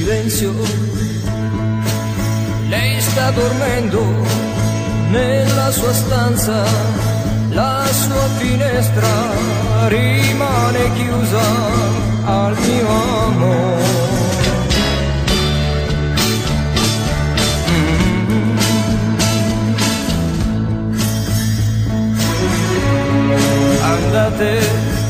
silenzio. Lei sta dormendo nella sua stanza, la sua finestra rimane chiusa al mio amore. Andate,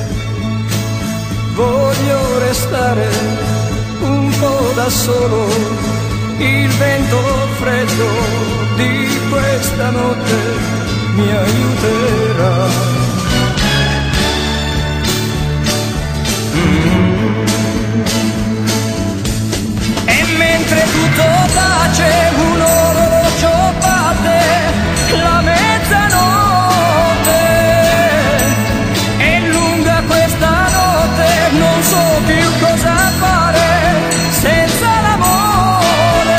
voglio restare un po' da solo, il vento freddo di questa notte mi aiuterà. E mentre tutto tace, un orologio batte la mezzanotte. È lunga questa notte, non so più cosa fare senza l'amore.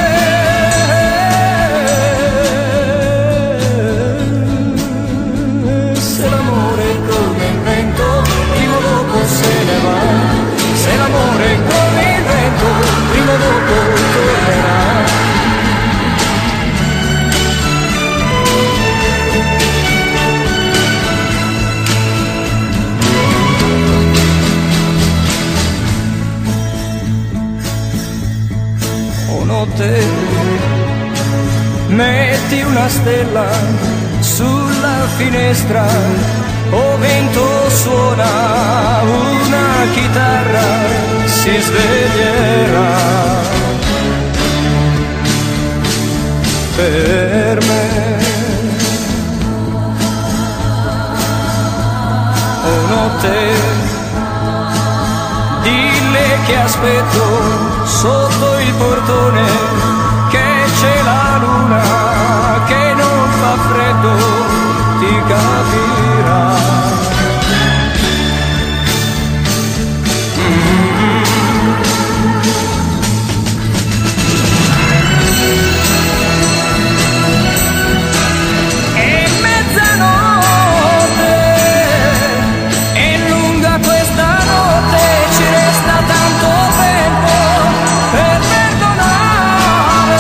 Se l'amore è come il vento, prima o dopo se ne va. Se l'amore è come il vento, prima o dopo tornerà. Notte, metti una stella sulla finestra, o vento suona una chitarra, si sveglierà per me. O notte, dille che aspetto sotto il portone, che c'è la luna, che non fa freddo, ti capirà. È mezzanotte, è lunga questa notte, ci resta tanto tempo per perdonare.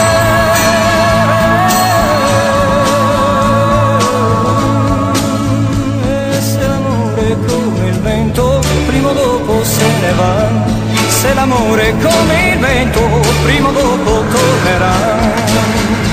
E se l'amore è come il vento, prima o dopo se ne va. Se l'amore è come il vento, prima o dopo tornerà.